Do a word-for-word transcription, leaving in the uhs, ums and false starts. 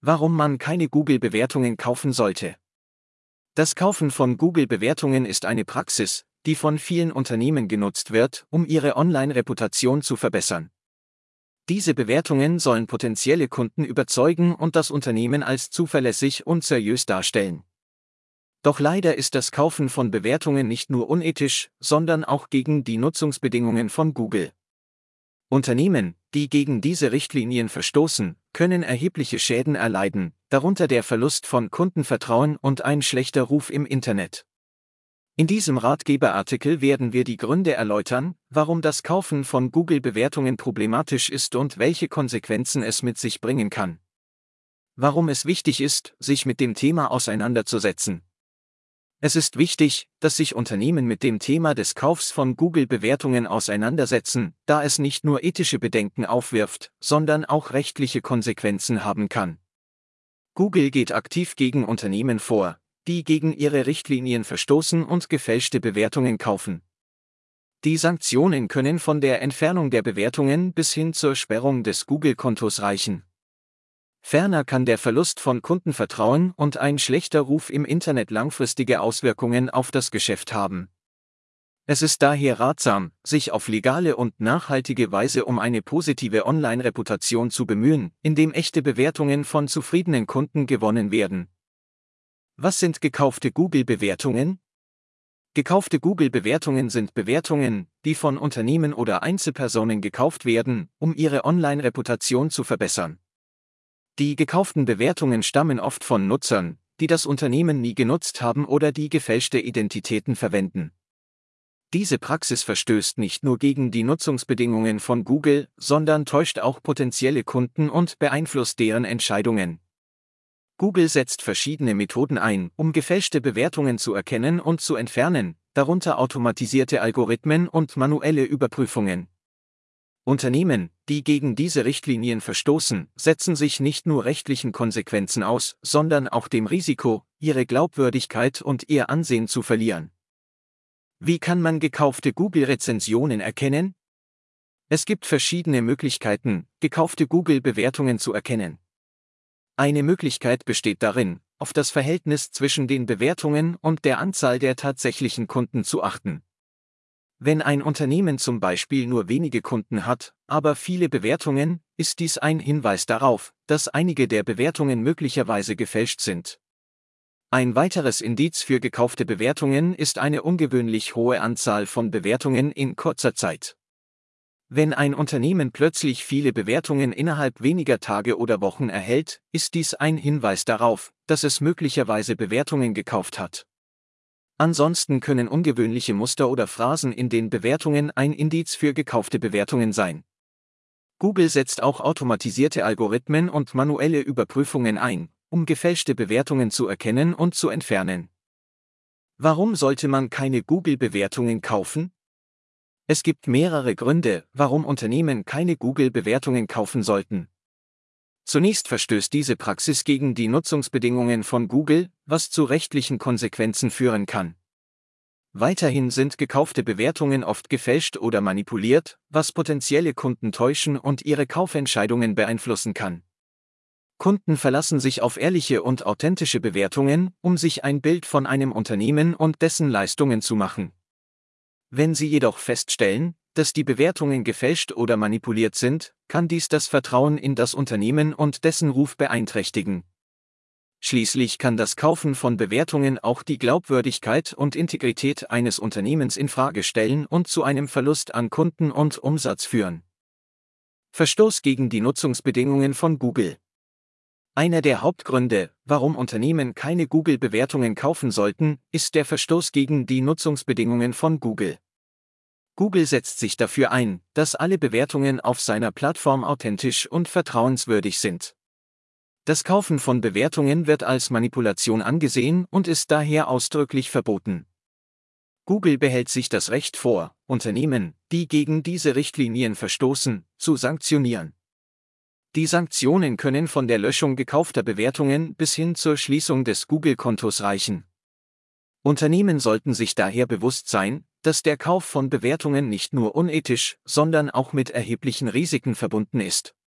Warum man keine Google-Bewertungen kaufen sollte. Das Kaufen von Google-Bewertungen ist eine Praxis, die von vielen Unternehmen genutzt wird, um ihre Online-Reputation zu verbessern. Diese Bewertungen sollen potenzielle Kunden überzeugen und das Unternehmen als zuverlässig und seriös darstellen. Doch leider ist das Kaufen von Bewertungen nicht nur unethisch, sondern auch gegen die Nutzungsbedingungen von Google. Unternehmen, die gegen diese Richtlinien verstoßen, können erhebliche Schäden erleiden, darunter der Verlust von Kundenvertrauen und ein schlechter Ruf im Internet. In diesem Ratgeberartikel werden wir die Gründe erläutern, warum das Kaufen von Google-Bewertungen problematisch ist und welche Konsequenzen es mit sich bringen kann. Warum es wichtig ist, sich mit dem Thema auseinanderzusetzen. Es ist wichtig, dass sich Unternehmen mit dem Thema des Kaufs von Google-Bewertungen auseinandersetzen, da es nicht nur ethische Bedenken aufwirft, sondern auch rechtliche Konsequenzen haben kann. Google geht aktiv gegen Unternehmen vor, die gegen ihre Richtlinien verstoßen und gefälschte Bewertungen kaufen. Die Sanktionen können von der Entfernung der Bewertungen bis hin zur Sperrung des Google-Kontos reichen. Ferner kann der Verlust von Kundenvertrauen und ein schlechter Ruf im Internet langfristige Auswirkungen auf das Geschäft haben. Es ist daher ratsam, sich auf legale und nachhaltige Weise um eine positive Online-Reputation zu bemühen, indem echte Bewertungen von zufriedenen Kunden gewonnen werden. Was sind gekaufte Google-Bewertungen? Gekaufte Google-Bewertungen sind Bewertungen, die von Unternehmen oder Einzelpersonen gekauft werden, um ihre Online-Reputation zu verbessern. Die gekauften Bewertungen stammen oft von Nutzern, die das Unternehmen nie genutzt haben oder die gefälschte Identitäten verwenden. Diese Praxis verstößt nicht nur gegen die Nutzungsbedingungen von Google, sondern täuscht auch potenzielle Kunden und beeinflusst deren Entscheidungen. Google setzt verschiedene Methoden ein, um gefälschte Bewertungen zu erkennen und zu entfernen, darunter automatisierte Algorithmen und manuelle Überprüfungen. Unternehmen, die gegen diese Richtlinien verstoßen, setzen sich nicht nur rechtlichen Konsequenzen aus, sondern auch dem Risiko, ihre Glaubwürdigkeit und ihr Ansehen zu verlieren. Wie kann man gekaufte Google-Rezensionen erkennen? Es gibt verschiedene Möglichkeiten, gekaufte Google-Bewertungen zu erkennen. Eine Möglichkeit besteht darin, auf das Verhältnis zwischen den Bewertungen und der Anzahl der tatsächlichen Kunden zu achten. Wenn ein Unternehmen zum Beispiel nur wenige Kunden hat, aber viele Bewertungen, ist dies ein Hinweis darauf, dass einige der Bewertungen möglicherweise gefälscht sind. Ein weiteres Indiz für gekaufte Bewertungen ist eine ungewöhnlich hohe Anzahl von Bewertungen in kurzer Zeit. Wenn ein Unternehmen plötzlich viele Bewertungen innerhalb weniger Tage oder Wochen erhält, ist dies ein Hinweis darauf, dass es möglicherweise Bewertungen gekauft hat. Ansonsten können ungewöhnliche Muster oder Phrasen in den Bewertungen ein Indiz für gekaufte Bewertungen sein. Google setzt auch automatisierte Algorithmen und manuelle Überprüfungen ein, um gefälschte Bewertungen zu erkennen und zu entfernen. Warum sollte man keine Google-Bewertungen kaufen? Es gibt mehrere Gründe, warum Unternehmen keine Google-Bewertungen kaufen sollten. Zunächst verstößt diese Praxis gegen die Nutzungsbedingungen von Google, was zu rechtlichen Konsequenzen führen kann. Weiterhin sind gekaufte Bewertungen oft gefälscht oder manipuliert, was potenzielle Kunden täuschen und ihre Kaufentscheidungen beeinflussen kann. Kunden verlassen sich auf ehrliche und authentische Bewertungen, um sich ein Bild von einem Unternehmen und dessen Leistungen zu machen. Wenn sie jedoch feststellen, dass die Bewertungen gefälscht oder manipuliert sind, kann dies das Vertrauen in das Unternehmen und dessen Ruf beeinträchtigen. Schließlich kann das Kaufen von Bewertungen auch die Glaubwürdigkeit und Integrität eines Unternehmens infrage stellen und zu einem Verlust an Kunden und Umsatz führen. Verstoß gegen die Nutzungsbedingungen von Google. Einer der Hauptgründe, warum Unternehmen keine Google-Bewertungen kaufen sollten, ist der Verstoß gegen die Nutzungsbedingungen von Google. Google setzt sich dafür ein, dass alle Bewertungen auf seiner Plattform authentisch und vertrauenswürdig sind. Das Kaufen von Bewertungen wird als Manipulation angesehen und ist daher ausdrücklich verboten. Google behält sich das Recht vor, Unternehmen, die gegen diese Richtlinien verstoßen, zu sanktionieren. Die Sanktionen können von der Löschung gekaufter Bewertungen bis hin zur Schließung des Google-Kontos reichen. Unternehmen sollten sich daher bewusst sein, dass der Kauf von Bewertungen nicht nur unethisch, sondern auch mit erheblichen Risiken verbunden ist.